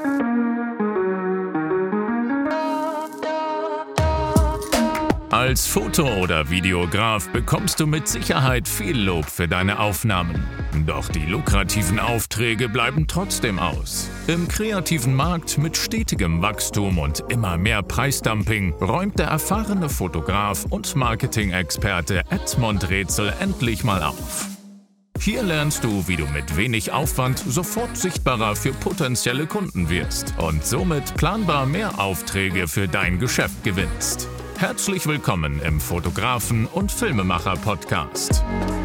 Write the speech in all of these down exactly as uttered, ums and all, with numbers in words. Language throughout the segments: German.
Als Foto- oder Videograf bekommst du mit Sicherheit viel Lob für deine Aufnahmen. Doch die lukrativen Aufträge bleiben trotzdem aus. Im kreativen Markt mit stetigem Wachstum und immer mehr Preisdumping räumt der erfahrene Fotograf und Marketing-Experte Edmond Rätsel endlich mal auf. Hier lernst du, wie du mit wenig Aufwand sofort sichtbarer für potenzielle Kunden wirst und somit planbar mehr Aufträge für dein Geschäft gewinnst. Herzlich willkommen im Fotografen- und Filmemacher-Podcast.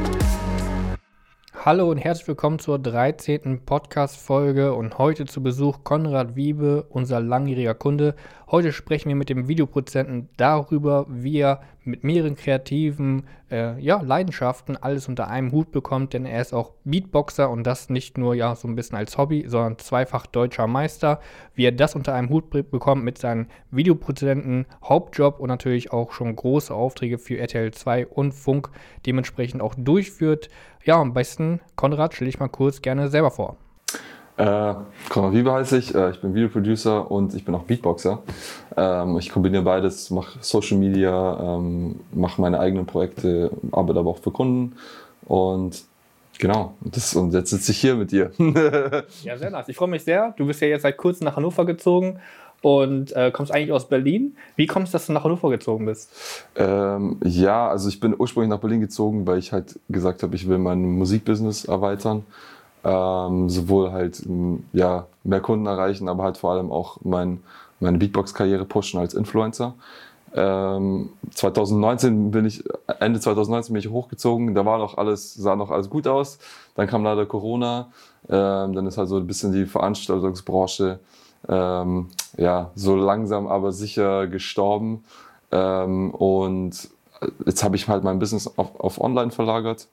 Hallo und herzlich willkommen zur dreizehnten Podcast-Folge und heute zu Besuch Konrad Wiebe, unser langjähriger Kunde. Heute sprechen wir mit dem Videoproduzenten darüber, wie er mit mehreren kreativen äh, ja, Leidenschaften alles unter einem Hut bekommt, denn er ist auch Beatboxer und das nicht nur ja so ein bisschen als Hobby, sondern zweifach deutscher Meister. Wie er das unter einem Hut bekommt mit seinem Videoproduzenten, Hauptjob und natürlich auch schon große Aufträge für R T L zwei und Funk dementsprechend auch durchführt. Ja, am besten, Konrad, stell dich mal kurz gerne selber vor. Äh, Konrad Wiebe heiße ich, äh, ich bin Videoproducer und ich bin auch Beatboxer. Ähm, ich kombiniere beides, mache Social Media, ähm, mache meine eigenen Projekte, arbeite aber auch für Kunden und genau, das, und jetzt sitze ich hier mit dir. Ja, sehr nice. Ich freue mich sehr. Du bist ja jetzt seit kurzem nach Hannover gezogen und äh, kommst eigentlich aus Berlin. Wie kommst du, dass du nach Hannover gezogen bist? Ähm, ja, also ich bin ursprünglich nach Berlin gezogen, weil ich halt gesagt habe, ich will mein Musikbusiness erweitern. Ähm, sowohl halt ja, mehr Kunden erreichen, aber halt vor allem auch mein, meine Beatbox-Karriere pushen als Influencer. Ähm, zwanzig neunzehn bin ich, Ende zwanzig neunzehn bin ich hochgezogen, da war noch alles, sah noch alles gut aus. Dann kam leider Corona, ähm, dann ist halt so ein bisschen die Veranstaltungsbranche ähm, ja, so langsam aber sicher gestorben. Ähm, und jetzt habe ich halt mein Business auf, auf Online verlagert.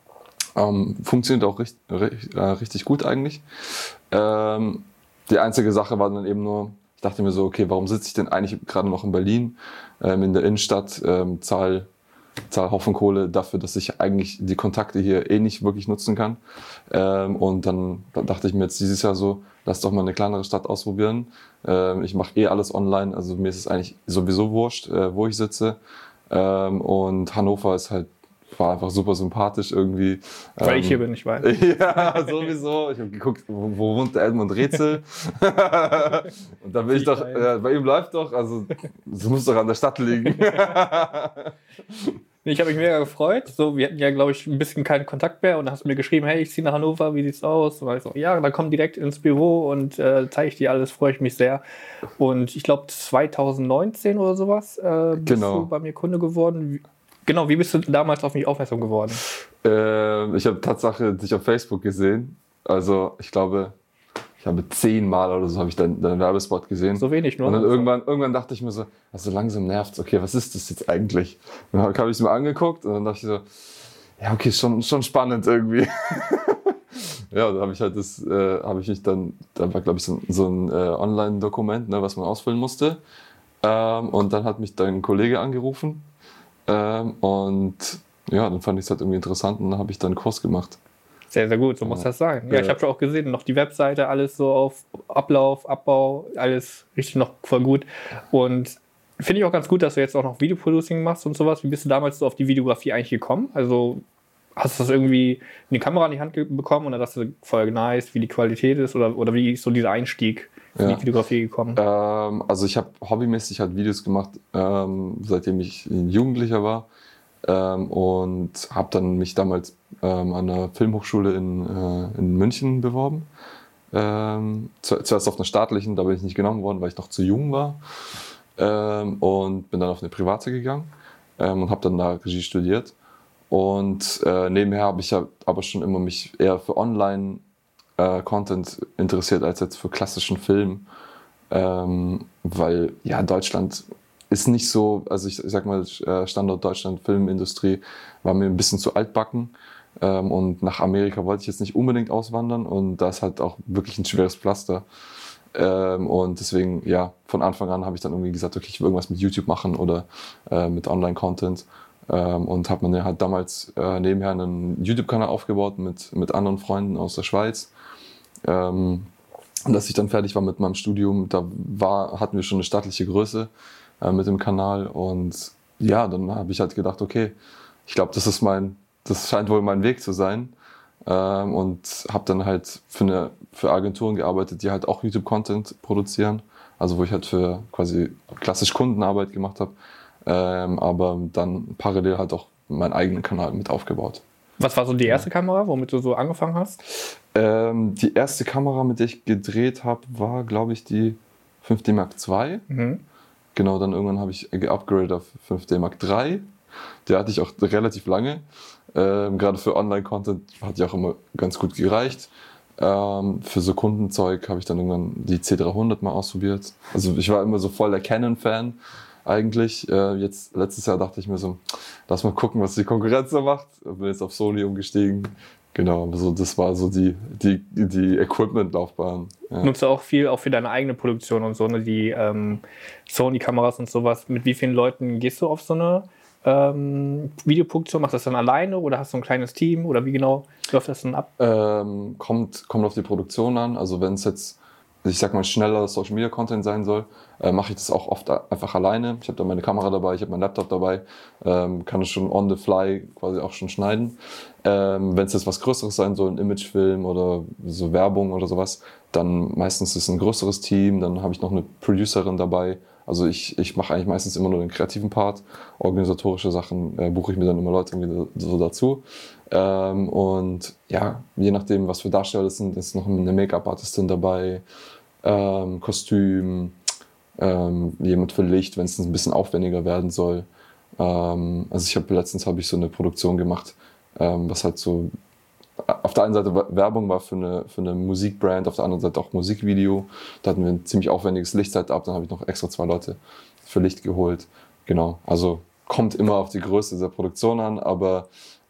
Ähm, funktioniert auch richtig, richtig, äh, richtig gut eigentlich. Ähm, die einzige Sache war dann eben nur, ich dachte mir so, okay, warum sitze ich denn eigentlich gerade noch in Berlin, ähm, in der Innenstadt, ähm, zahl, zahl Haufen Kohle dafür, dass ich eigentlich die Kontakte hier eh nicht wirklich nutzen kann. Ähm, und dann, dann dachte ich mir jetzt dieses Jahr so, lass doch mal eine kleinere Stadt ausprobieren. Ähm, ich mache eh alles online, also mir ist es eigentlich sowieso wurscht, äh, wo ich sitze. Ähm, und Hannover ist halt war einfach super sympathisch irgendwie. Weil ähm, ich hier bin, ich weiß. Ja, sowieso. Ich habe geguckt, wo, wo wohnt der Edmond Rätsel? Und da bin ich doch, äh, bei ihm läuft doch, also es muss doch an der Stadt liegen. Ich habe mich mega gefreut. So, wir hatten ja, glaube ich, ein bisschen keinen Kontakt mehr und dann hast du mir geschrieben, hey, ich ziehe nach Hannover, wie sieht's aus? Und ich so, ja, dann komm direkt ins Büro und äh, zeige ich dir alles, freue ich mich sehr. Und ich glaube zwanzig neunzehn oder sowas äh, bist Genau. du bei mir Kunde geworden. Wie, genau, wie bist du damals auf mich aufmerksam geworden? Äh, ich habe Tatsache dich auf Facebook gesehen. Also ich glaube, ich habe zehnmal oder so habe ich deinen dein Werbespot gesehen. So wenig nur. Und dann irgendwann, irgendwann dachte ich mir so, also langsam nervt's. Okay, was ist das jetzt eigentlich? Und dann habe ich es mir angeguckt und dann dachte ich so, ja okay, schon, schon spannend irgendwie. Ja, da habe ich halt das, äh, habe ich mich dann, da war glaube ich so, so ein äh, Online-Dokument, ne, was man ausfüllen musste. Ähm, und dann hat mich dein Kollege angerufen. Ähm, und ja, dann fand ich es halt irgendwie interessant und dann habe ich dann einen Kurs gemacht. Sehr, sehr gut, so muss das sein. Ja, ich habe schon auch gesehen, noch die Webseite, alles so auf Ablauf, Abbau, alles richtig noch voll gut. Und finde ich auch ganz gut, dass du jetzt auch noch Videoproducing machst und sowas. Wie bist du damals so auf die Videografie eigentlich gekommen? Also hast du das irgendwie in die Kamera in die Hand bekommen und dann hast du voll nice, wie die Qualität ist oder, oder wie ist so dieser Einstieg in Ja. die Videografie gekommen? Ähm, also ich habe hobbymäßig halt Videos gemacht, ähm, seitdem ich ein Jugendlicher war. Ähm, und habe dann mich damals ähm, an der Filmhochschule in, äh, in München beworben. Ähm, zu, zuerst auf einer staatlichen, da bin ich nicht genommen worden, weil ich noch zu jung war. Ähm, und bin dann auf eine private gegangen ähm, und habe dann da Regie studiert. Und äh, nebenher habe ich ja aber schon immer mich eher für Online-Content äh, interessiert als jetzt für klassischen Film. Ähm, weil ja Deutschland ist nicht so, also ich, ich sag mal, Standort Deutschland, Filmindustrie war mir ein bisschen zu altbacken. Ähm, und nach Amerika wollte ich jetzt nicht unbedingt auswandern und da ist halt auch wirklich ein schweres Pflaster. Ähm, und deswegen, ja, von Anfang an habe ich dann irgendwie gesagt, okay, ich will irgendwas mit YouTube machen oder äh, mit Online-Content. Ähm, und habe mir halt damals äh, nebenher einen YouTube-Kanal aufgebaut mit, mit anderen Freunden aus der Schweiz. Ähm, Und als ich dann fertig war mit meinem Studium, da war, hatten wir schon eine stattliche Größe äh, mit dem Kanal. Und ja, dann habe ich halt gedacht, okay, ich glaube, das ist mein, das scheint wohl mein Weg zu sein. Ähm, und habe dann halt für, eine, für Agenturen gearbeitet, die halt auch YouTube-Content produzieren. Also wo ich halt für quasi klassisch Kundenarbeit gemacht habe. Ähm, aber dann parallel halt auch meinen eigenen Kanal mit aufgebaut. Was war so die erste Kamera, womit du so angefangen hast? Ähm, die erste Kamera, mit der ich gedreht habe, war, glaube ich, die fünf D Mark zwei. Mhm. Genau, dann irgendwann habe ich geupgradet auf fünf D Mark drei. Der hatte ich auch relativ lange. Ähm, gerade für Online-Content hat die auch immer ganz gut gereicht. Ähm, für so Kundenzeug habe ich dann irgendwann die C dreihundert mal ausprobiert. Also ich war immer so voll der Canon-Fan eigentlich. Äh, jetzt letztes Jahr dachte ich mir so, lass mal gucken, was die Konkurrenz so macht. Bin jetzt auf Sony umgestiegen. Genau, also das war so die, die, die Equipment-Laufbahn. Ja. Nutzt du auch viel auch für deine eigene Produktion und so, ne? Die ähm, Sony-Kameras und sowas. Mit wie vielen Leuten gehst du auf so eine ähm, Videoproduktion? Machst du das dann alleine oder hast du ein kleines Team? Oder wie genau läuft das dann ab? Ähm, kommt, kommt auf die Produktion an. Also wenn es jetzt, ich sag mal, schneller Social Media Content sein soll, äh, mache ich das auch oft einfach alleine. Ich habe da meine Kamera dabei, ich habe meinen Laptop dabei, ähm, kann es schon on the fly quasi auch schon schneiden. Ähm, wenn es jetzt was Größeres sein soll, ein Imagefilm oder so Werbung oder sowas, dann meistens ist es ein größeres Team, dann habe ich noch eine Producerin dabei. Also ich, ich mache eigentlich meistens immer nur den kreativen Part. Organisatorische Sachen äh, buche ich mir dann immer Leute irgendwie so dazu. Ähm, und ja, je nachdem, was für Darsteller sind, ist noch eine Make-up-Artistin dabei, ähm, Kostüm, ähm, jemand für Licht, wenn es ein bisschen aufwendiger werden soll. Ähm, also ich habe letztens habe ich so eine Produktion gemacht, ähm, was halt so auf der einen Seite Werbung war für eine, für eine Musikbrand, auf der anderen Seite auch Musikvideo. Da hatten wir ein ziemlich aufwendiges Lichtsetup, dann habe ich noch extra zwei Leute für Licht geholt. Genau, also kommt immer auf die Größe der Produktion an, aber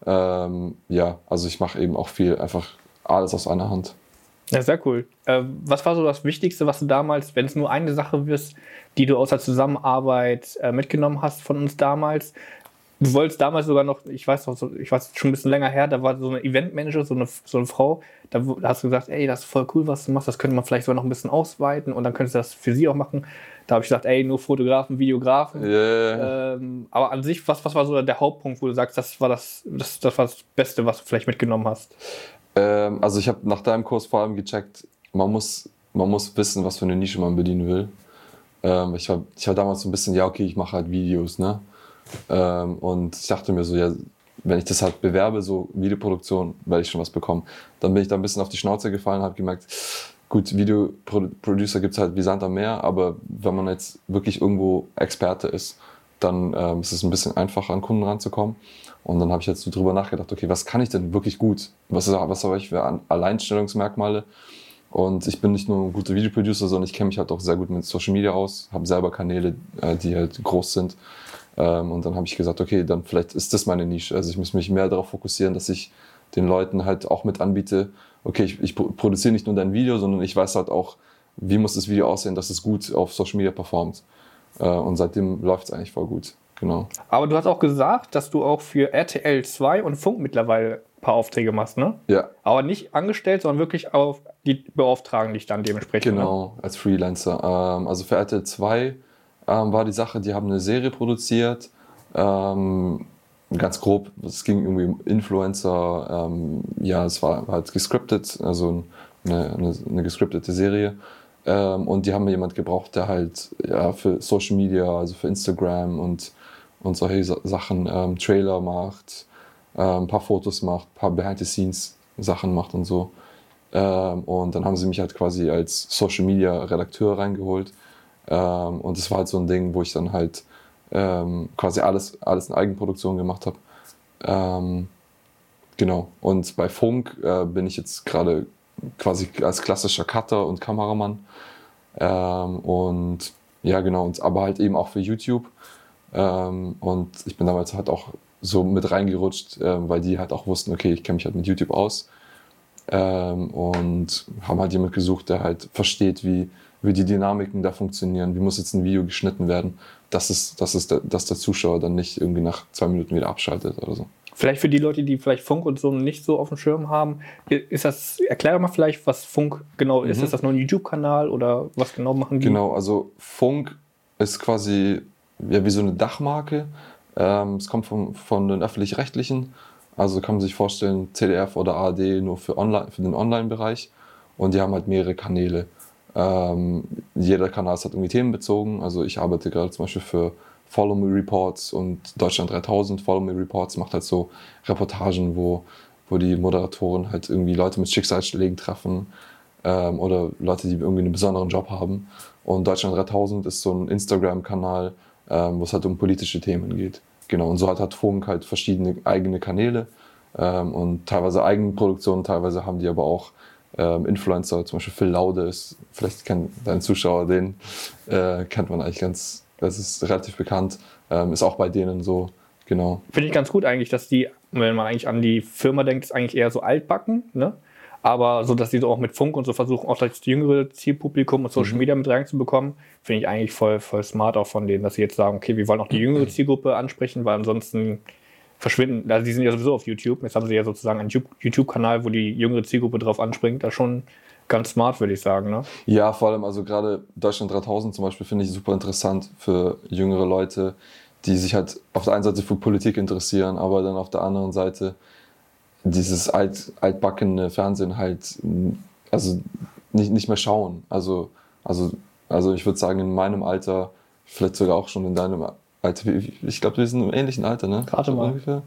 ähm, ja, also ich mache eben auch viel, einfach alles aus einer Hand. Ja, sehr cool. Äh, was war so das Wichtigste, was du damals, wenn es nur eine Sache ist, die du aus der Zusammenarbeit äh, mitgenommen hast von uns damals? Du wolltest damals sogar noch, ich weiß noch, so, ich weiß schon ein bisschen länger her, da war so eine Eventmanager, so eine, so eine Frau, da, da hast du gesagt, ey, das ist voll cool, was du machst, das könnte man vielleicht sogar noch ein bisschen ausweiten und dann könntest du das für sie auch machen. Da habe ich gesagt, ey, nur Fotografen, Videografen. Yeah. Ähm, aber an sich, was, was war so der Hauptpunkt, wo du sagst, das war das, das, das war das Beste, was du vielleicht mitgenommen hast? Ähm, also ich habe nach deinem Kurs vor allem gecheckt, man muss, man muss wissen, was für eine Nische man bedienen will. Ähm, ich, war, ich war damals so ein bisschen, ja okay, ich mache halt Videos, ne? Ähm, und ich dachte mir so, ja, wenn ich das halt bewerbe, so Videoproduktion, werde ich schon was bekommen. Dann bin ich da ein bisschen auf die Schnauze gefallen und habe gemerkt, gut, Videoproducer gibt es halt wie Sand am Meer, aber wenn man jetzt wirklich irgendwo Experte ist, dann ähm, ist es ein bisschen einfacher, an Kunden ranzukommen. Und dann habe ich jetzt so drüber nachgedacht, okay, was kann ich denn wirklich gut? Was, ist, was habe ich für Alleinstellungsmerkmale? Und ich bin nicht nur ein guter Videoproducer, sondern ich kenne mich halt auch sehr gut mit Social Media aus, habe selber Kanäle, äh, die halt groß sind. Ähm, und dann habe ich gesagt, okay, dann vielleicht ist das meine Nische. Also ich muss mich mehr darauf fokussieren, dass ich den Leuten halt auch mit anbiete, okay, ich, ich produziere nicht nur dein Video, sondern ich weiß halt auch, wie muss das Video aussehen, dass es gut auf Social Media performt. Äh, und seitdem läuft es eigentlich voll gut. Genau. Aber du hast auch gesagt, dass du auch für R T L zwei und Funk mittlerweile ein paar Aufträge machst, ne? Ja. Aber nicht angestellt, sondern wirklich auf die beauftragen dich dann dementsprechend. Genau, ne? Als Freelancer. Ähm, also für R T L zwei ähm, war die Sache, die haben eine Serie produziert. Ähm, ganz grob, es ging irgendwie um Influencer. Ähm, ja, es war halt gescriptet, also eine, eine, eine gescriptete Serie. Ähm, und die haben jemand gebraucht, der halt ja, für Social Media, also für Instagram und, und solche Sachen ähm, Trailer macht, ähm, ein paar Fotos macht, ein paar Behind-the-Scenes-Sachen macht und so. Ähm, und dann haben sie mich halt quasi als Social-Media-Redakteur reingeholt. Ähm, und das war halt so ein Ding, wo ich dann halt ähm, quasi alles, alles in Eigenproduktion gemacht habe. Ähm, genau. Und bei Funk äh, bin ich jetzt gerade quasi als klassischer Cutter und Kameramann. Ähm, und ja, genau, und, aber halt eben auch für YouTube. Ähm, und ich bin damals halt auch so mit reingerutscht, äh, weil die halt auch wussten, okay, ich kenne mich halt mit YouTube aus. Ähm, und haben halt jemand gesucht, der halt versteht, wie, wie die Dynamiken da funktionieren, wie muss jetzt ein Video geschnitten werden, dass, es, dass, es der, dass der Zuschauer dann nicht irgendwie nach zwei Minuten wieder abschaltet oder so. Vielleicht für die Leute, die vielleicht Funk und so nicht so auf dem Schirm haben, ist das, erklär doch mal vielleicht, was Funk genau ist. Mhm. Ist das nur ein YouTube-Kanal oder was genau machen die? Genau, also Funk ist quasi ja, wie so eine Dachmarke. Ähm, es kommt von, von den Öffentlich-Rechtlichen. Also kann man sich vorstellen, Z D F oder A R D nur für, Online, für den Online-Bereich. Und die haben halt mehrere Kanäle. Ähm, jeder Kanal ist halt irgendwie themenbezogen. Also ich arbeite gerade zum Beispiel für Follow Me Reports und Deutschland dreitausend. Follow Me Reports macht halt so Reportagen, wo, wo die Moderatoren halt irgendwie Leute mit Schicksalsschlägen treffen ähm, oder Leute, die irgendwie einen besonderen Job haben. Und Deutschland dreitausend ist so ein Instagram-Kanal, ähm, wo es halt um politische Themen geht. Genau, und so hat, hat Funk halt verschiedene eigene Kanäle ähm, und teilweise Eigenproduktionen, teilweise haben die aber auch ähm, Influencer, zum Beispiel Phil Laude ist, vielleicht kennt dein Zuschauer den, äh, kennt man eigentlich ganz, das ist relativ bekannt, ähm, ist auch bei denen so, genau. Finde ich ganz gut eigentlich, dass die, wenn man eigentlich an die Firma denkt, ist eigentlich eher so altbacken, ne? Aber so, dass die so auch mit Funk und so versuchen, auch das jüngere Zielpublikum und Social Media mit reinzubekommen, finde ich eigentlich voll, voll smart auch von denen, dass sie jetzt sagen, okay, wir wollen auch die jüngere Zielgruppe ansprechen, weil ansonsten verschwinden, also die sind ja sowieso auf YouTube, jetzt haben sie ja sozusagen einen YouTube-Kanal, wo die jüngere Zielgruppe drauf anspringt, das ist schon ganz smart, würde ich sagen, ne? Ja, vor allem, also gerade Deutschland dreitausend zum Beispiel finde ich super interessant für jüngere Leute, die sich halt auf der einen Seite für Politik interessieren, aber dann auf der anderen Seite dieses alt, altbackene Fernsehen halt also nicht, nicht mehr schauen. Also, also, also ich würde sagen, in meinem Alter, vielleicht sogar auch schon in deinem Alter, ich glaube, wir sind im ähnlichen Alter, ne? Gerade mal. Ungefähr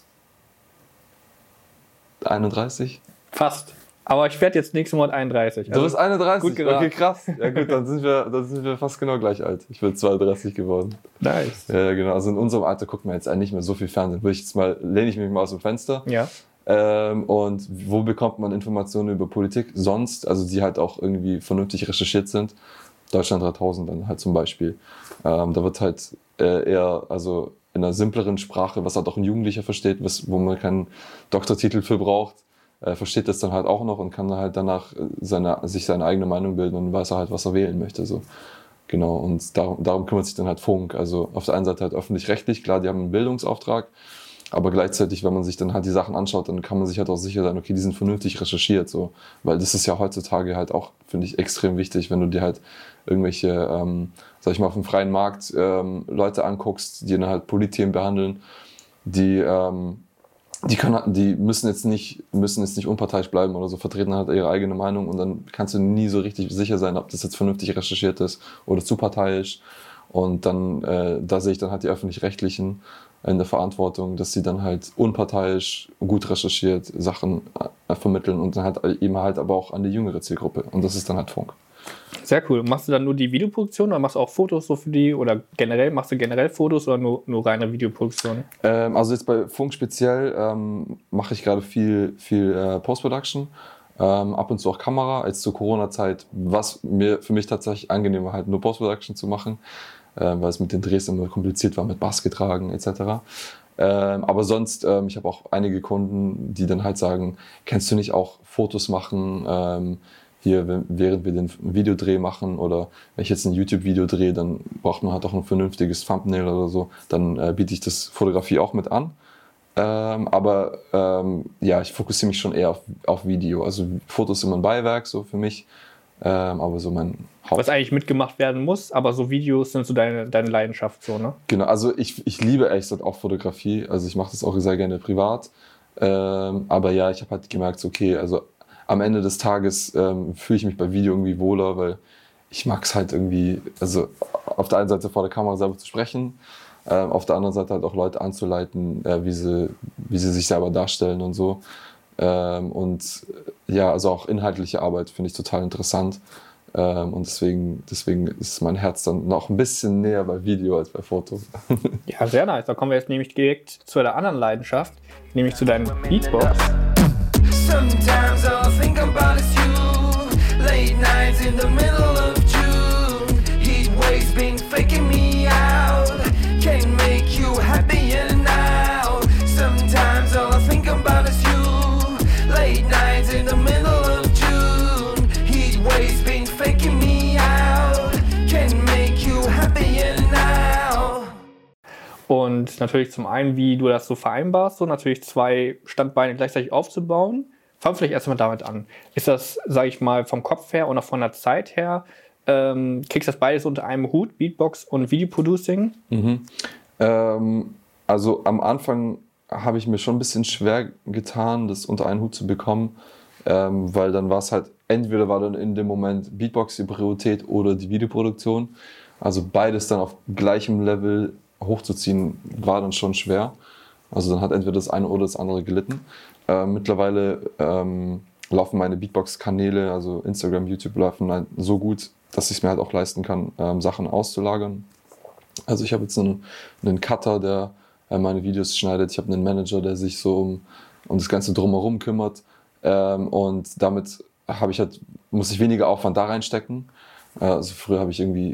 einunddreißig? Fast. Aber ich werde jetzt nächsten Monat einunddreißig. Also du bist einunddreißig? Gut geraten. Okay, krass. Ja gut, dann sind wir, dann sind wir fast genau gleich alt. Ich bin zweiunddreißig geworden. Nice. Ja, genau. Also in unserem Alter gucken wir jetzt eigentlich nicht mehr so viel Fernsehen. Würde ich jetzt mal, lehne ich mich mal aus dem Fenster. Ja. Ähm, und wo bekommt man Informationen über Politik sonst, also die halt auch irgendwie vernünftig recherchiert sind? Deutschland dreitausend dann halt zum Beispiel. Ähm, da wird halt äh, eher, also in einer simpleren Sprache, was halt auch ein Jugendlicher versteht, was, wo man keinen Doktortitel für braucht, äh, versteht das dann halt auch noch und kann halt danach seine, sich seine eigene Meinung bilden und weiß er halt, was er wählen möchte. So. Genau, und darum, darum kümmert sich dann halt Funk. Also auf der einen Seite halt öffentlich-rechtlich, klar, die haben einen Bildungsauftrag, aber gleichzeitig, wenn man sich dann halt die Sachen anschaut, dann kann man sich halt auch sicher sein, okay, die sind vernünftig recherchiert, so. Weil das ist ja heutzutage halt auch, finde ich, extrem wichtig, wenn du dir halt irgendwelche, ähm, sag ich mal, auf dem freien Markt ähm, Leute anguckst, die dann halt Politthemen behandeln, die, ähm, die können, die müssen jetzt nicht, müssen jetzt nicht unparteiisch bleiben oder so, vertreten halt ihre eigene Meinung und dann kannst du nie so richtig sicher sein, ob das jetzt vernünftig recherchiert ist oder zu parteiisch. Und dann, äh, da sehe ich dann halt die Öffentlich-Rechtlichen in der Verantwortung, dass sie dann halt unparteiisch, gut recherchiert Sachen äh, vermitteln und dann halt eben halt aber auch an die jüngere Zielgruppe. Und das ist dann halt Funk. Sehr cool. Machst du dann nur die Videoproduktion oder machst du auch Fotos so für die oder generell, machst du generell Fotos oder nur, nur reine Videoproduktion? Ähm, also jetzt bei Funk speziell ähm, mache ich gerade viel, viel äh, Post-Production, ähm, ab und zu auch Kamera. Jetzt zur Corona-Zeit, was mir für mich tatsächlich angenehm war, halt nur Post-Production zu machen, äh, weil es mit den Drehs immer kompliziert war, mit Bass getragen et cetera. Ähm, aber sonst, ähm, ich habe auch einige Kunden, die dann halt sagen, kannst du nicht auch Fotos machen, ähm, hier, während wir den Videodreh machen oder wenn ich jetzt ein YouTube-Video drehe, dann braucht man halt auch ein vernünftiges Thumbnail oder so, dann äh, biete ich das Fotografie auch mit an. Ähm, aber ähm, ja, ich fokussiere mich schon eher auf, auf Video. Also Fotos sind mein Beiwerk so für mich, ähm, aber so mein Haupt. Was eigentlich mitgemacht werden muss, aber so Videos sind so deine, deine Leidenschaft so, ne? Genau, also ich, ich liebe ehrlich gesagt auch Fotografie, also ich mache das auch sehr gerne privat. Ähm, aber ja, ich habe halt gemerkt, so, okay, also am Ende des Tages ähm, fühle ich mich bei Video irgendwie wohler, weil ich mag es halt irgendwie, also auf der einen Seite vor der Kamera selber zu sprechen, äh, auf der anderen Seite halt auch Leute anzuleiten, äh, wie, sie, wie sie sich selber darstellen und so. Ähm, und ja, also auch inhaltliche Arbeit finde ich total interessant. Ähm, und deswegen, deswegen ist mein Herz dann noch ein bisschen näher bei Video als bei Foto. Ja, sehr nice. Da kommen wir jetzt nämlich direkt zu der anderen Leidenschaft, nämlich zu deinen Beatbox. Sometimes all I think about is you. Late nights in the middle of June. Heat waves been faking me out. Can't make you happier now. Sometimes all I think about is you. Late nights in the middle of June. Heat waves been faking me out. Can't make you happier now. Und natürlich zum einen, wie du das so vereinbarst, so natürlich zwei Standbeine gleichzeitig aufzubauen. Fangen wir vielleicht erstmal damit an. Ist das, sage ich mal, vom Kopf her und auch von der Zeit her, ähm, kriegst du das beides unter einem Hut, Beatbox und Videoproducing? Mhm. Ähm, also am Anfang habe ich mir schon ein bisschen schwer getan, das unter einen Hut zu bekommen, ähm, weil dann war es halt, entweder war dann in dem Moment Beatbox die Priorität oder die Videoproduktion. Also beides dann auf gleichem Level hochzuziehen, war dann schon schwer. Also dann hat entweder das eine oder das andere gelitten. Äh, mittlerweile ähm, laufen meine Beatbox-Kanäle, also Instagram, YouTube, laufen halt so gut, dass ich es mir halt auch leisten kann, ähm, Sachen auszulagern. Also ich habe jetzt einen, einen Cutter, der äh, meine Videos schneidet. Ich habe einen Manager, der sich so um, um das Ganze drumherum kümmert. Ähm, und damit habe ich halt, muss ich weniger Aufwand da reinstecken. Äh, also früher habe ich irgendwie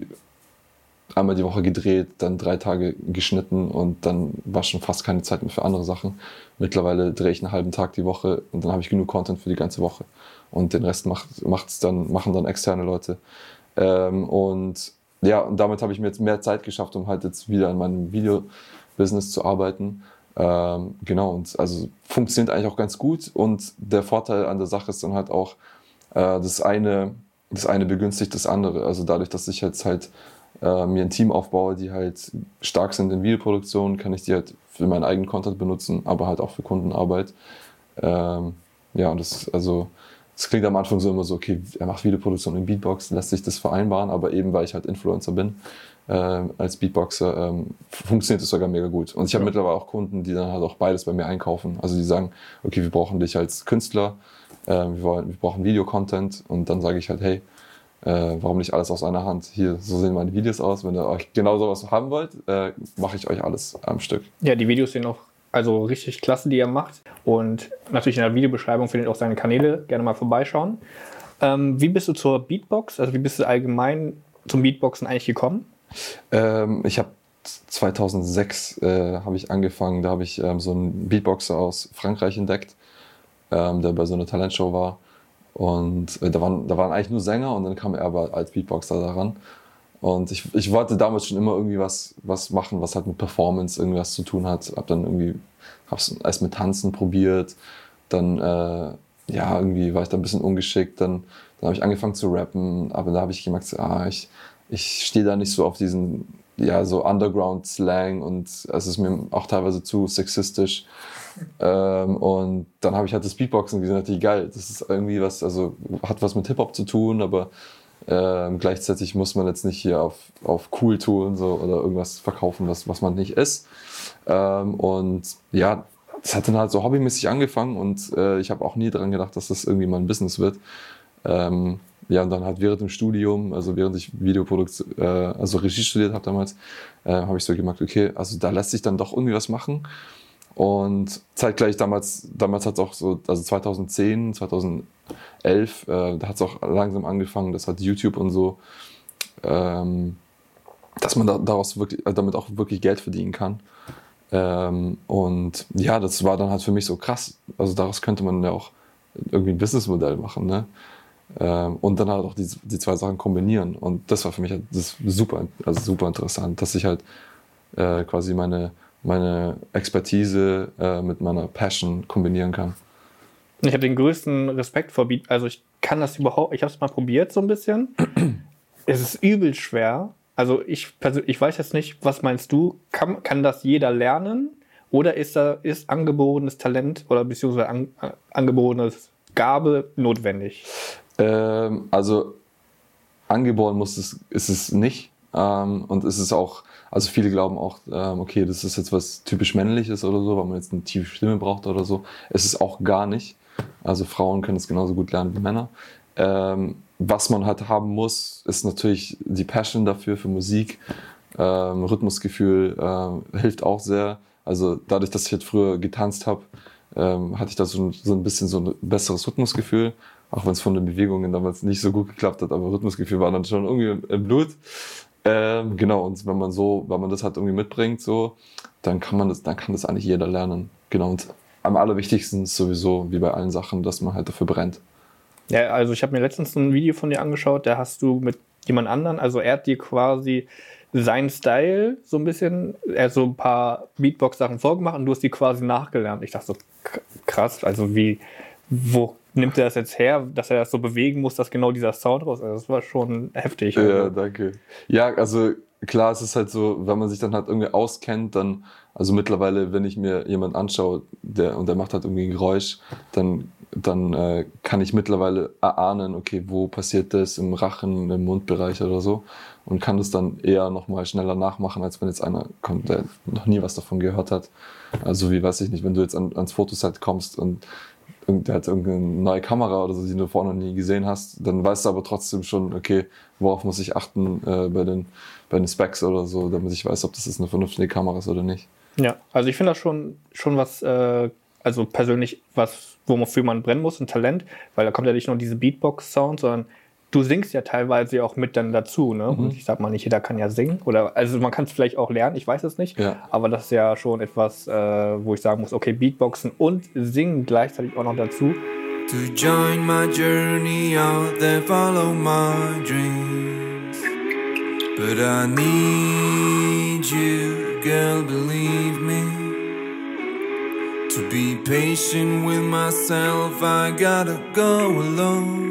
einmal die Woche gedreht, dann drei Tage geschnitten und dann war schon fast keine Zeit mehr für andere Sachen. Mittlerweile drehe ich einen halben Tag die Woche und dann habe ich genug Content für die ganze Woche. Und den Rest macht, macht's dann, machen dann externe Leute. Ähm, und ja, und damit habe ich mir jetzt mehr Zeit geschafft, um halt jetzt wieder an meinem Video-Business zu arbeiten. Ähm, genau, und also funktioniert eigentlich auch ganz gut. Und der Vorteil an der Sache ist dann halt auch, äh, das eine, das eine begünstigt das andere. Also dadurch, dass ich jetzt halt äh, mir ein Team aufbaue, die halt stark sind in Videoproduktion, kann ich die halt für meinen eigenen Content benutzen, aber halt auch für Kundenarbeit. Ähm, ja, und das, also, das klingt am Anfang so immer so, okay, er macht Videoproduktion in Beatbox, lässt sich das vereinbaren, aber eben, weil ich halt Influencer bin, äh, als Beatboxer, ähm, funktioniert das sogar mega gut. Und ich habe ja. mittlerweile auch Kunden, die dann halt auch beides bei mir einkaufen. Also die sagen, okay, wir brauchen dich als Künstler, äh, wir, wollen, wir brauchen Videocontent und dann sage ich halt, hey, Äh, warum nicht alles aus einer Hand? Hier, so sehen meine Videos aus. Wenn ihr euch genau sowas haben wollt, äh, mache ich euch alles am Stück. Ja, die Videos sehen auch also richtig klasse, die er macht. Und natürlich in der Videobeschreibung findet ihr auch seine Kanäle. Gerne mal vorbeischauen. Ähm, wie bist du zur Beatbox? Also wie bist du allgemein zum Beatboxen eigentlich gekommen? Ähm, ich habe zweitausendsechs äh, habe ich angefangen. Da habe ich ähm, so einen Beatboxer aus Frankreich entdeckt, ähm, der bei so einer Talentshow war. Und äh, da, waren, da waren eigentlich nur Sänger und dann kam er aber als Beatboxer daran. Und ich, ich wollte damals schon immer irgendwie was, was machen, was halt mit Performance irgendwas zu tun hat. Hab dann irgendwie, hab's erst mit Tanzen probiert, dann äh, ja, irgendwie war ich da ein bisschen ungeschickt. Dann, dann habe ich angefangen zu rappen, aber da habe ich gemerkt, ah, ich, ich stehe da nicht so auf diesen, ja, so Underground-Slang und es ist mir auch teilweise zu sexistisch. Ähm, und dann habe ich halt das Beatboxen gesehen, natürlich geil. Das ist irgendwie was, also hat was mit Hip-Hop zu tun, aber ähm, gleichzeitig muss man jetzt nicht hier auf, auf cool tun so, oder irgendwas verkaufen, was, was man nicht ist. Ähm, und ja, das hat dann halt so hobbymäßig angefangen und äh, ich habe auch nie daran gedacht, dass das irgendwie mal ein Business wird. Ähm, ja, und dann halt während dem Studium, also während ich Videoproduktion, äh, also Regie studiert habe damals, äh, habe ich so gemerkt, okay, also da lässt sich dann doch irgendwie was machen. Und zeitgleich damals, damals hat es auch so, also zweitausendzehn, zweitausendelf, äh, da hat es auch langsam angefangen, das hat YouTube und so, ähm, dass man da, daraus wirklich, äh, damit auch wirklich Geld verdienen kann. Ähm, und ja, das war dann halt für mich so krass. Also daraus könnte man ja auch irgendwie ein Businessmodell machen, ne? Ähm, und dann halt auch die, die zwei Sachen kombinieren. Und das war für mich halt das super, also super interessant, dass ich halt äh, quasi meine meine Expertise äh, mit meiner Passion kombinieren kann. Ich habe den größten Respekt vor Beat. Also ich kann das überhaupt, ich habe es mal probiert so ein bisschen. Es ist übel schwer. Also ich persönlich, ich weiß jetzt nicht, was meinst du? Kann, kann das jeder lernen? Oder ist da ist angeborenes Talent oder beziehungsweise an, äh, angeborenes Gabe notwendig? Ähm, also angeboren muss es, ist es nicht. Ähm, und es ist auch, also viele glauben auch, ähm, okay, das ist jetzt was typisch Männliches oder so, weil man jetzt eine tiefe Stimme braucht oder so. Es ist auch gar nicht. Also Frauen können es genauso gut lernen wie Männer. Ähm, was man halt haben muss, ist natürlich die Passion dafür, für Musik. Ähm, Rhythmusgefühl ähm, hilft auch sehr. Also dadurch, dass ich jetzt früher getanzt habe, ähm, hatte ich da so ein, so ein bisschen so ein besseres Rhythmusgefühl. Auch wenn es von den Bewegungen damals nicht so gut geklappt hat, aber Rhythmusgefühl war dann schon irgendwie im, im Blut. Ähm, genau, und wenn man so, wenn man das halt irgendwie mitbringt, so, dann kann man das, dann kann das eigentlich jeder lernen. Genau, und am allerwichtigsten ist sowieso, wie bei allen Sachen, dass man halt dafür brennt. Ja, also ich habe mir letztens ein Video von dir angeschaut, da hast du mit jemand anderen, also er hat dir quasi seinen Style so ein bisschen, er hat so ein paar Beatbox-Sachen vorgemacht und du hast die quasi nachgelernt. Ich dachte so, krass, also wie, wo nimmt er das jetzt her, dass er das so bewegen muss, dass genau dieser Sound raus ist? Also das war schon heftig. Ja, also. danke. Ja, also klar, es ist halt so, wenn man sich dann halt irgendwie auskennt, dann, also mittlerweile, wenn ich mir jemanden anschaue, der, und der macht halt irgendwie ein Geräusch, dann, dann äh, kann ich mittlerweile erahnen, okay, wo passiert das, im Rachen, im Mundbereich oder so, und kann das dann eher nochmal schneller nachmachen, als wenn jetzt einer kommt, der noch nie was davon gehört hat. Also wie, weiß ich nicht, wenn du jetzt an, ans Fotoset kommst und der hat irgendeine neue Kamera oder so, die du vorher noch nie gesehen hast, dann weißt du aber trotzdem schon, okay, worauf muss ich achten äh, bei, den, bei den Specs oder so, damit ich weiß, ob das jetzt eine vernünftige Kamera ist oder nicht. Ja, also ich finde das schon, schon was, äh, also persönlich was, wofür man brennen muss, ein Talent, weil da kommt ja nicht nur diese Beatbox-Sound, sondern du singst ja teilweise auch mit dann dazu, ne? Mhm. Und ich sag mal, nicht jeder kann ja singen. Oder, also man kann es vielleicht auch lernen, ich weiß es nicht. Ja. Aber das ist ja schon etwas, äh, wo ich sagen muss, okay, Beatboxen und Singen gleichzeitig auch noch dazu. To join my journey out there, follow my dreams. But I need you, girl, believe me. To be patient with myself, I gotta go alone.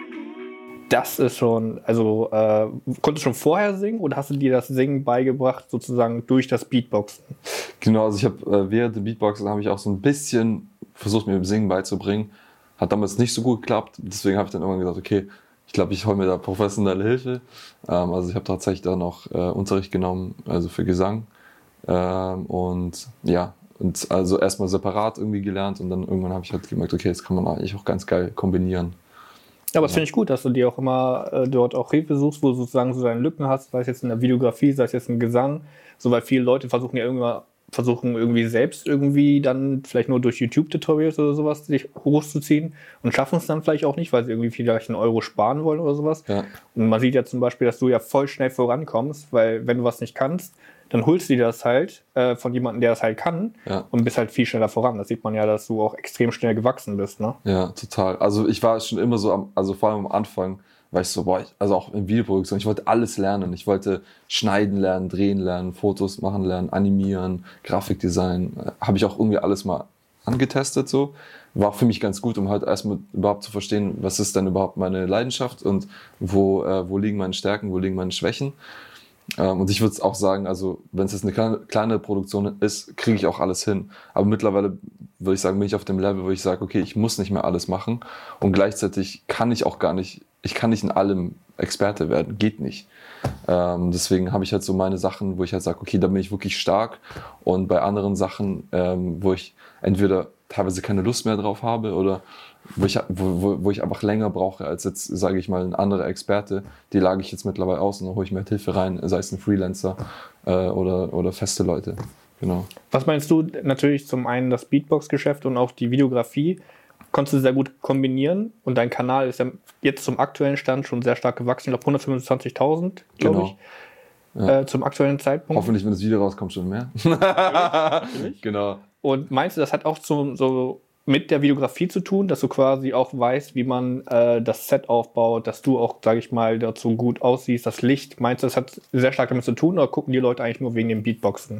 Das ist schon, also äh, konntest du schon vorher singen oder hast du dir das Singen beigebracht sozusagen durch das Beatboxen? Genau, also ich habe äh, während dem Beatboxen habe ich auch so ein bisschen versucht, mir im Singen beizubringen. Hat damals nicht so gut geklappt, deswegen habe ich dann irgendwann gesagt, okay, ich glaube, ich hole mir da professionelle Hilfe. Ähm, also ich habe tatsächlich dann noch äh, Unterricht genommen, also für Gesang. Ähm, und ja, und also erstmal separat irgendwie gelernt und dann irgendwann habe ich halt gemerkt, okay, das kann man eigentlich auch ganz geil kombinieren. Ja, aber das finde ich gut, dass du dir auch immer äh, dort auch Hilfe suchst, wo du sozusagen so deine Lücken hast, sei es jetzt in der Videografie, sei es jetzt im Gesang, so, weil viele Leute versuchen ja irgendwann versuchen irgendwie selbst irgendwie dann vielleicht nur durch YouTube-Tutorials oder sowas sich hochzuziehen und schaffen es dann vielleicht auch nicht, weil sie irgendwie vielleicht einen Euro sparen wollen oder sowas. Ja. Und man sieht ja zum Beispiel, dass du ja voll schnell vorankommst, weil wenn du was nicht kannst, dann holst du dir das halt äh, von jemandem, der das halt kann, ja, und bist halt viel schneller voran. Das sieht man ja, dass du auch extrem schnell gewachsen bist, ne? Ja, total. Also ich war schon immer so, am, also vor allem am Anfang, war ich so, boah, ich, also auch in Videoproduktion, ich wollte alles lernen. Ich wollte schneiden lernen, drehen lernen, Fotos machen lernen, animieren, Grafikdesign. Äh, Habe ich auch irgendwie alles mal angetestet so. War für mich ganz gut, um halt erstmal überhaupt zu verstehen, was ist denn überhaupt meine Leidenschaft und wo, äh, wo liegen meine Stärken, wo liegen meine Schwächen. Ähm, und ich würde auch sagen, also wenn es jetzt eine kleine, kleine Produktion ist, kriege ich auch alles hin. Aber mittlerweile würde ich sagen, bin ich auf dem Level, wo ich sage, okay, ich muss nicht mehr alles machen. Und gleichzeitig kann ich auch gar nicht, ich kann nicht in allem Experte werden, geht nicht. Ähm, deswegen habe ich halt so meine Sachen, wo ich halt sage, okay, da bin ich wirklich stark. Und bei anderen Sachen, ähm, wo ich entweder teilweise keine Lust mehr drauf habe oder wo ich, wo, wo, wo ich einfach länger brauche als jetzt, sage ich mal, ein anderer Experte, die lage ich jetzt mittlerweile aus und dann hole ich mir halt Hilfe rein, sei es ein Freelancer äh, oder, oder feste Leute. Genau. Was meinst du? Natürlich zum einen das Beatbox-Geschäft und auch die Videografie konntest du sehr gut kombinieren und dein Kanal ist ja jetzt zum aktuellen Stand schon sehr stark gewachsen. Ich glaube hundertfünfundzwanzigtausend, glaube Genau. ich. Ja. Äh, zum aktuellen Zeitpunkt. Hoffentlich, wenn das Video rauskommt, schon mehr. Natürlich, natürlich. Genau. Und meinst du, das hat auch so, so mit der Videografie zu tun, dass du quasi auch weißt, wie man äh, das Set aufbaut, dass du auch, sage ich mal, dazu gut aussiehst, das Licht. Meinst du, das hat sehr stark damit zu tun oder gucken die Leute eigentlich nur wegen dem Beatboxen?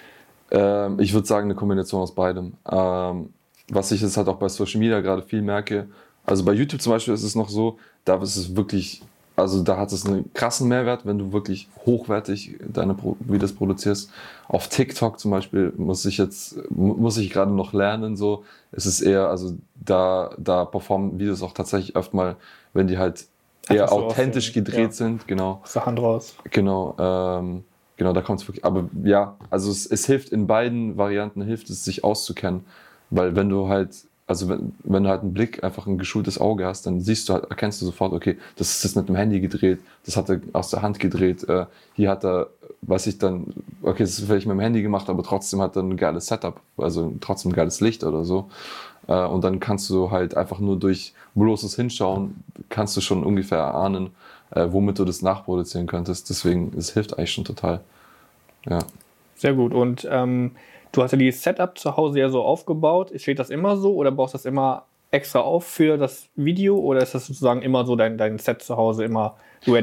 Ähm, ich würde sagen, eine Kombination aus beidem. Ähm, was ich jetzt halt auch bei Social Media gerade viel merke, also bei YouTube zum Beispiel ist es noch so, da ist es wirklich, also da hat es einen krassen Mehrwert, wenn du wirklich hochwertig deine Pro- Videos produzierst. Auf TikTok zum Beispiel muss ich jetzt, muss ich gerade noch lernen, so. Es ist eher, also da, da performen Videos auch tatsächlich oft mal, wenn die halt eher Einfach so authentisch aussehen, gedreht ja. sind, genau. Aus der Hand raus. Genau, ähm, genau, da kommt es wirklich. Aber ja, also es, es hilft in beiden Varianten, hilft es, sich auszukennen. Weil wenn du halt, also wenn, wenn du halt einen Blick, einfach ein geschultes Auge hast, dann siehst du halt, erkennst du sofort, okay, das ist jetzt mit dem Handy gedreht, das hat er aus der Hand gedreht, äh, hier hat er, weiß ich dann, okay, das ist vielleicht mit dem Handy gemacht, aber trotzdem hat er ein geiles Setup, also trotzdem ein geiles Licht oder so. Äh, und dann kannst du halt einfach nur durch bloßes Hinschauen, kannst du schon ungefähr erahnen, äh, womit du das nachproduzieren könntest. Deswegen, es hilft eigentlich schon total. Ja. Sehr gut. Und ähm, du hast ja die Setup zu Hause ja so aufgebaut. Steht das immer so oder baust du das immer extra auf für das Video oder ist das sozusagen immer so dein, dein Set zu Hause immer ready?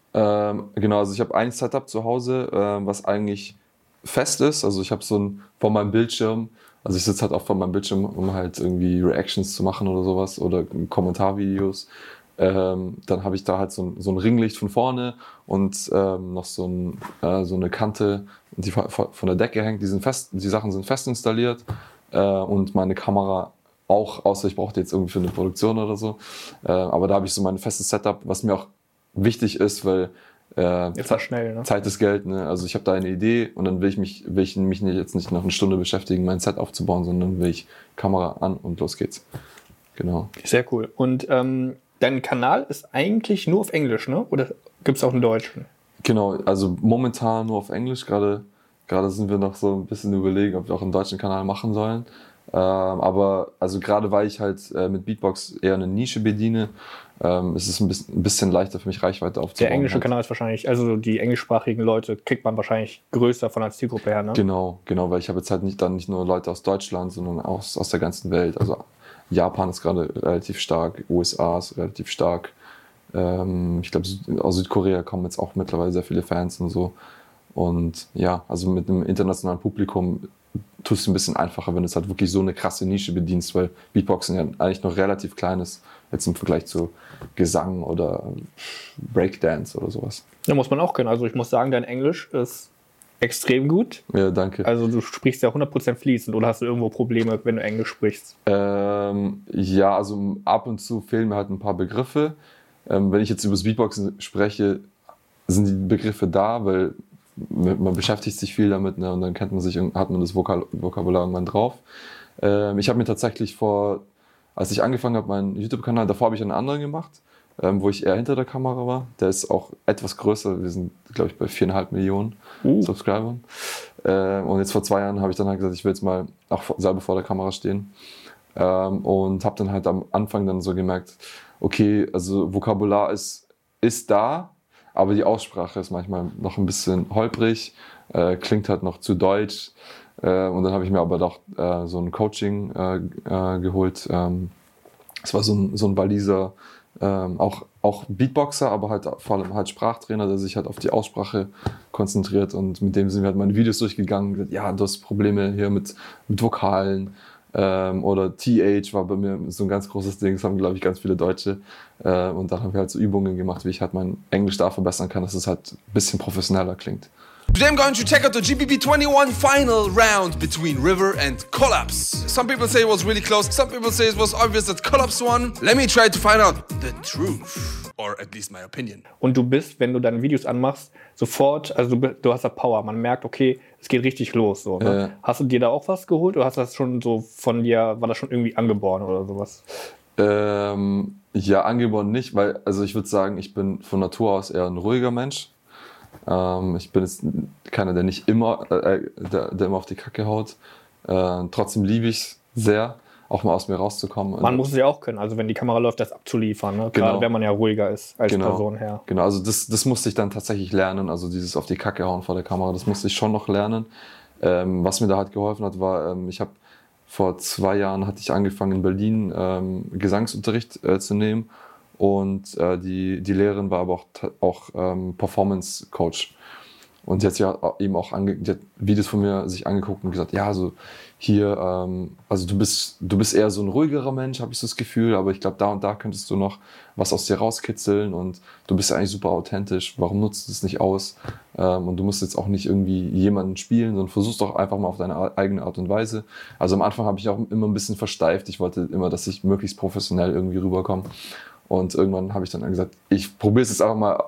Ähm, genau, also ich habe ein Setup zu Hause, ähm, was eigentlich fest ist. Also ich habe so ein vor meinem Bildschirm, also ich sitze halt auch vor meinem Bildschirm, um halt irgendwie Reactions zu machen oder sowas oder Kommentarvideos. Ähm, dann habe ich da halt so ein, so ein Ringlicht von vorne und ähm, noch so, ein, äh, so eine Kante, die von der Decke hängt. Die, sind fest, die Sachen sind fest installiert äh, und meine Kamera auch, außer ich brauche die jetzt irgendwie für eine Produktion oder so. Äh, aber da habe ich so mein festes Setup, was mir auch wichtig ist, weil äh, Ist das schnell, ne? Zeit ist Geld. Ne? Also ich habe da eine Idee und dann will ich mich, will ich mich nicht, jetzt nicht noch eine Stunde beschäftigen, mein Set aufzubauen, sondern will ich Kamera an und los geht's. Genau. Sehr cool. Und ähm, dein Kanal ist eigentlich nur auf Englisch, ne? Oder gibt es auch einen Deutschen? Genau, also momentan nur auf Englisch. Gerade, gerade sind wir noch so ein bisschen überlegen, ob wir auch einen deutschen Kanal machen sollen. Ähm, aber also gerade weil ich halt äh, mit Beatbox eher eine Nische bediene, ähm, ist es ein bisschen, ein bisschen leichter für mich, Reichweite aufzubauen. Der englische halt. Kanal ist wahrscheinlich, also die englischsprachigen Leute kriegt man wahrscheinlich größer von der Zielgruppe her, ne? Genau, genau, weil ich habe jetzt halt nicht, dann nicht nur Leute aus Deutschland, sondern auch aus, aus der ganzen Welt. Also Japan ist gerade relativ stark, U S A ist relativ stark. Ähm, ich glaube, aus Südkorea kommen jetzt auch mittlerweile sehr viele Fans und so. Und ja, also mit einem internationalen Publikum tust du es ein bisschen einfacher, wenn du es halt wirklich so eine krasse Nische bedienst, weil Beatboxen ja eigentlich noch relativ klein ist, jetzt im Vergleich zu Gesang oder Breakdance oder sowas. Da muss man auch können. Also ich muss sagen, dein Englisch ist extrem gut. Ja, danke. Also du sprichst ja hundert Prozent fließend oder hast du irgendwo Probleme, wenn du Englisch sprichst? Ähm, ja, also ab und zu fehlen mir halt ein paar Begriffe. Ähm, wenn ich jetzt über das Beatboxen spreche, sind die Begriffe da, weil man beschäftigt sich viel damit, ne, und dann kennt man sich, hat man das Vokal- Vokabular irgendwann drauf. Ähm, ich habe mir tatsächlich vor, als ich angefangen habe, meinen YouTube-Kanal, davor habe ich einen anderen gemacht, ähm, wo ich eher hinter der Kamera war. Der ist auch etwas größer. Wir sind, glaube ich, bei viereinhalb Millionen Uh. Subscribern. Ähm, und jetzt vor zwei Jahren habe ich dann halt gesagt, ich will jetzt mal auch selber vor der Kamera stehen. Ähm, und habe dann halt am Anfang dann so gemerkt, okay, also Vokabular ist, ist da, aber die Aussprache ist manchmal noch ein bisschen holprig, äh, klingt halt noch zu deutsch. Äh, und dann habe ich mir aber doch äh, so ein Coaching äh, äh, geholt. Ähm, es war so ein, so ein Waliser, ähm, auch, auch Beatboxer, aber halt vor allem halt Sprachtrainer, der sich halt auf die Aussprache konzentriert. Und mit dem sind wir halt meine Videos durchgegangen. Gesagt, ja, du hast Probleme hier mit, mit Vokalen. Ähm, oder T H war bei mir so ein ganz großes Ding, das haben, glaube ich, ganz viele Deutsche. Äh, und dann haben wir halt so Übungen gemacht, wie ich halt mein Englisch da verbessern kann, dass es halt ein bisschen professioneller klingt. Today I'm going to check out the G B B twenty-one final round between River and Collapse. Some people say it was really close, some people say it was obvious that Collapse won. Let me try to find out the truth, or at least my opinion. Und du bist, wenn du deine Videos anmachst, sofort, also du, du hast da Power, man merkt, okay, es geht richtig los. So, ne? Ja. Hast du dir da auch was geholt oder hast du das schon so von dir, war das schon irgendwie angeboren oder sowas? Ähm, ja, angeboren nicht, weil, also ich würde sagen, ich bin von Natur aus eher ein ruhiger Mensch. Ähm, ich bin jetzt keiner, der nicht immer, äh, der, der immer auf die Kacke haut. Äh, trotzdem liebe ich es sehr, auch mal aus mir rauszukommen. Man muss es ja auch können, also wenn die Kamera läuft, das abzuliefern, ne? Genau. Gerade wenn man ja ruhiger ist als Genau. Person her. Genau, also das, das musste ich dann tatsächlich lernen, also dieses auf die Kacke hauen vor der Kamera, das musste ich schon noch lernen. Ähm, was mir da halt geholfen hat, war, ähm, ich habe vor zwei Jahren hatte ich angefangen in Berlin ähm, Gesangsunterricht äh, zu nehmen. Und äh, die, die Lehrerin war aber auch, auch ähm, Performance-Coach. Und die hat sich ja eben auch ange die hat Videos von mir sich angeguckt und gesagt, ja, also hier, ähm, also du bist, du bist eher so ein ruhigerer Mensch, habe ich so das Gefühl, aber ich glaube, da und da könntest du noch was aus dir rauskitzeln und du bist ja eigentlich super authentisch, warum nutzt du es nicht aus? Ähm, und du musst jetzt auch nicht irgendwie jemanden spielen, sondern versuchst doch einfach mal auf deine eigene Art und Weise. Also am Anfang habe ich auch immer ein bisschen versteift, ich wollte immer, dass ich möglichst professionell irgendwie rüberkomme. Und irgendwann habe ich dann gesagt, ich probiere es jetzt einfach mal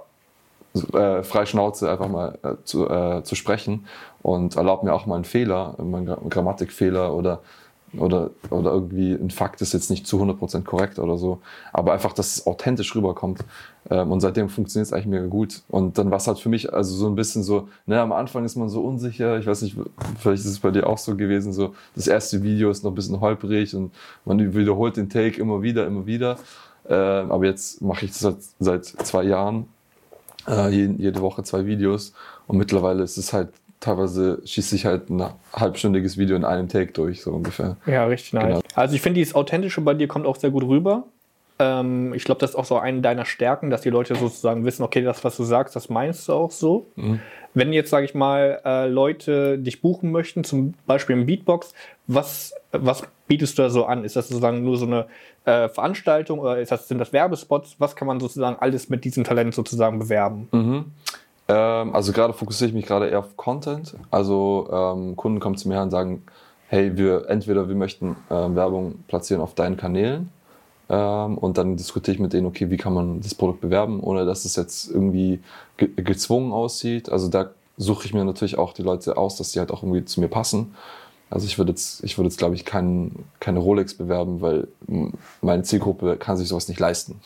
äh, frei Schnauze einfach mal äh, zu, äh, zu sprechen und erlaube mir auch mal einen Fehler, einen Grammatikfehler oder, oder, oder irgendwie ein Fakt ist jetzt nicht zu hundert Prozent korrekt oder so, aber einfach, dass es authentisch rüberkommt. Ähm, und seitdem funktioniert es eigentlich mega gut. Und dann war es halt für mich also so ein bisschen so, ne, am Anfang ist man so unsicher, ich weiß nicht, vielleicht ist es bei dir auch so gewesen, so das erste Video ist noch ein bisschen holprig und man wiederholt den Take immer wieder, immer wieder. Äh, aber jetzt mache ich das seit, seit zwei Jahren, äh, jede, jede Woche zwei Videos und mittlerweile ist es halt, teilweise schieße ich halt ein halbstündiges Video in einem Take durch, so ungefähr. Ja, richtig nice. Genau. Also ich finde, dieses Authentische bei dir kommt auch sehr gut rüber. Ähm, ich glaube, das ist auch so eine deiner Stärken, dass die Leute sozusagen wissen, okay, das, was du sagst, das meinst du auch so. Mhm. Wenn jetzt, sage ich mal, äh, Leute dich buchen möchten, zum Beispiel im Beatbox, was, was bietest du da so an? Ist das sozusagen nur so eine äh, Veranstaltung oder ist das, sind das Werbespots? Was kann man sozusagen alles mit diesem Talent sozusagen bewerben? Mhm. Ähm, also gerade fokussiere ich mich gerade eher auf Content. Also ähm, Kunden kommen zu mir und sagen, hey, wir entweder wir möchten äh, Werbung platzieren auf deinen Kanälen ähm, und dann diskutiere ich mit denen, okay, wie kann man das Produkt bewerben, ohne dass es jetzt irgendwie ge- gezwungen aussieht. Also da suche ich mir natürlich auch die Leute aus, dass die halt auch irgendwie zu mir passen. Also ich würde jetzt, ich würde jetzt glaube ich kein, keine Rolex bewerben, weil meine Zielgruppe kann sich sowas nicht leisten.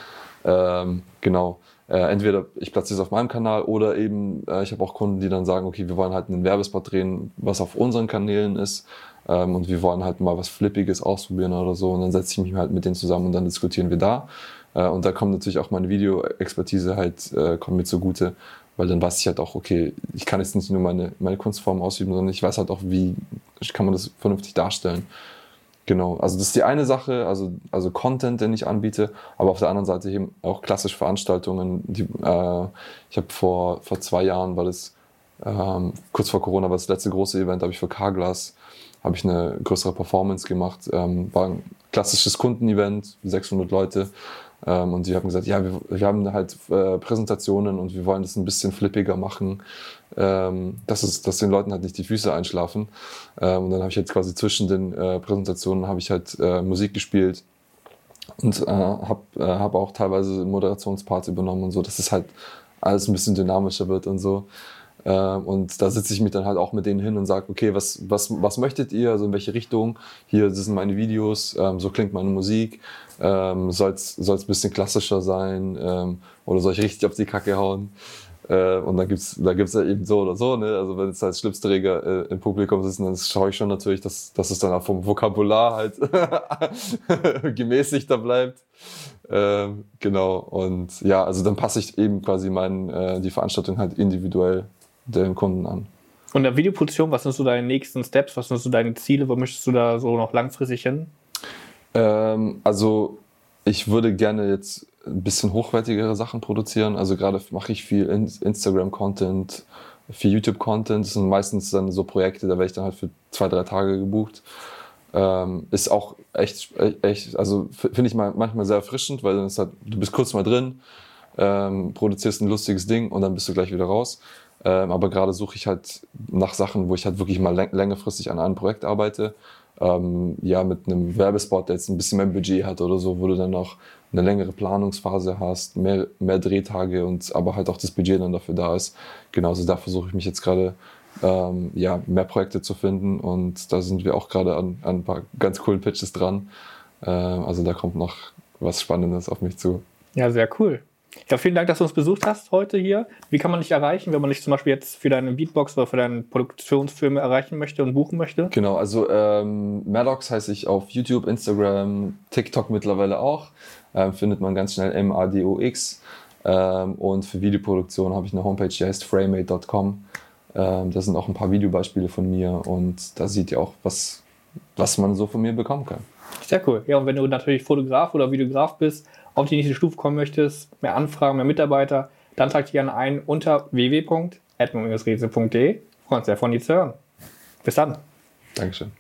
Ähm, genau. Äh, entweder ich platziere es auf meinem Kanal oder eben äh, ich habe auch Kunden, die dann sagen, okay, wir wollen halt einen Werbespot drehen, was auf unseren Kanälen ist ähm, und wir wollen halt mal was Flippiges ausprobieren oder so und dann setze ich mich halt mit denen zusammen und dann diskutieren wir da äh, und da kommt natürlich auch meine Video-Expertise halt, äh, kommt mir zugute, weil dann weiß ich halt auch, okay, ich kann jetzt nicht nur meine, meine Kunstform ausüben, sondern ich weiß halt auch, wie kann man das vernünftig darstellen. Genau, also das ist die eine Sache, also, also Content, den ich anbiete, aber auf der anderen Seite eben auch klassische Veranstaltungen. Die, äh, ich habe vor, vor zwei Jahren, war das ähm, kurz vor Corona, war das letzte große Event, habe ich für Carglass habe ich eine größere Performance gemacht. Ähm, war ein klassisches Kundenevent, sechshundert Leute. Ähm, und die haben gesagt, ja, wir, wir haben halt äh, Präsentationen und wir wollen das ein bisschen flippiger machen, ähm, dass, es, dass den Leuten halt nicht die Füße einschlafen. Ähm, und dann habe ich jetzt quasi zwischen den äh, Präsentationen habe ich halt äh, Musik gespielt und äh, habe äh, hab auch teilweise Moderationsparts übernommen und so, dass es halt alles ein bisschen dynamischer wird und so. Ähm, und da sitze ich mich dann halt auch mit denen hin und sage, okay, was, was, was möchtet ihr, also in welche Richtung? Hier, das sind meine Videos, ähm, so klingt meine Musik. Ähm, soll es ein bisschen klassischer sein ähm, oder soll ich richtig auf die Kacke hauen? Äh, und dann gibt's da gibt's ja eben so oder so, ne? Also wenn es als Schlipsträger äh, im Publikum sitzen, dann schaue ich schon natürlich, dass, dass es dann auch vom Vokabular halt gemäßigter bleibt. Ähm, genau, und ja, also dann passe ich eben quasi meinen, äh, die Veranstaltung halt individuell den Kunden an. Und in der Videoproduktion, was sind so deine nächsten Steps, was sind so deine Ziele, wo möchtest du da so noch langfristig hin? Ähm, also ich würde gerne jetzt ein bisschen hochwertigere Sachen produzieren. Also gerade mache ich viel Instagram-Content, viel YouTube-Content. Das sind meistens dann so Projekte, da werde ich dann halt für zwei, drei Tage gebucht. Ähm, ist auch echt, echt also finde ich mal manchmal sehr erfrischend, weil dann ist halt, du bist kurz mal drin, ähm, produzierst ein lustiges Ding und dann bist du gleich wieder raus. Ähm, aber gerade suche ich halt nach Sachen, wo ich halt wirklich mal läng- längerfristig an einem Projekt arbeite. Ähm, ja, mit einem Werbespot, der jetzt ein bisschen mehr Budget hat oder so, wo du dann auch eine längere Planungsphase hast, mehr, mehr Drehtage und aber halt auch das Budget dann dafür da ist. Genauso da versuche ich mich jetzt gerade ähm, ja, mehr Projekte zu finden und da sind wir auch gerade an, an ein paar ganz coolen Pitches dran. Ähm, also da kommt noch was Spannendes auf mich zu. Ja, sehr cool. Ja, vielen Dank, dass du uns besucht hast heute hier. Wie kann man dich erreichen, wenn man dich zum Beispiel jetzt für deine Beatbox oder für deine Produktionsfilme erreichen möchte und buchen möchte? Genau, also ähm, Maddox heiße ich auf YouTube, Instagram, TikTok mittlerweile auch. Ähm, findet man ganz schnell M A D O X. Ähm, und für Videoproduktion habe ich eine Homepage, die heißt framemade Punkt com. Ähm, da sind auch ein paar Videobeispiele von mir und da seht ihr auch, was, was man so von mir bekommen kann. Sehr cool. Ja, und wenn du natürlich Fotograf oder Videograf bist, auf die nächste Stufe kommen möchtest, mehr Anfragen, mehr Mitarbeiter, dann trag dich gerne ein unter w w w punkt edmund rätsel punkt d e. Wir freuen uns sehr, von dir zu hören. Bis dann. Dankeschön.